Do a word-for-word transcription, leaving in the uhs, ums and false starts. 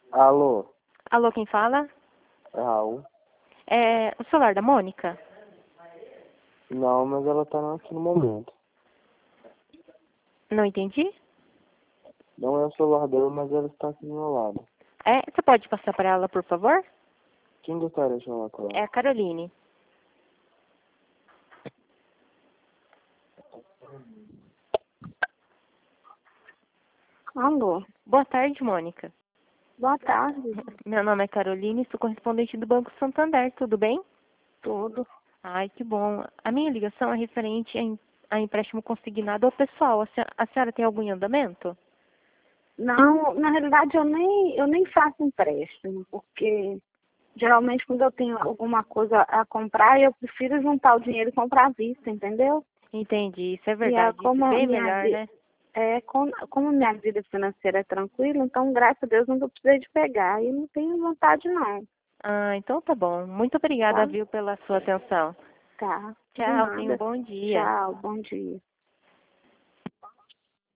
Alô, Alô, quem fala? é Raul? É o celular da Mônica? Não, mas ela tá aqui no momento. Não entendi? Não é o celular dela, mas ela está aqui do meu lado. É, você pode passar para ela, por favor? Quem gostaria de falar com É ela? a Caroline. Alô, Boa tarde, Mônica. boa tarde. Meu nome é Caroline, sou correspondente do Banco Santander, tudo bem? Tudo. Ai, que bom. A minha ligação é referente a, em- a empréstimo consignado ao pessoal. A, se- a senhora tem algum em andamento? Não, na realidade eu nem, eu nem faço empréstimo, porque geralmente quando eu tenho alguma coisa a comprar, eu prefiro juntar o dinheiro e comprar à vista, entendeu? Entendi, isso é E é verdade. Isso como é a bem minha melhor, vida, né? é, como, como minha vida financeira é tranquila, então graças a Deus nunca precisei de pegar. E não tenho vontade não, Ah, então tá bom. Muito obrigada, tá? viu, pela sua atenção. Tá. De Tchau, tenha um nada. bom dia. Tchau, bom dia.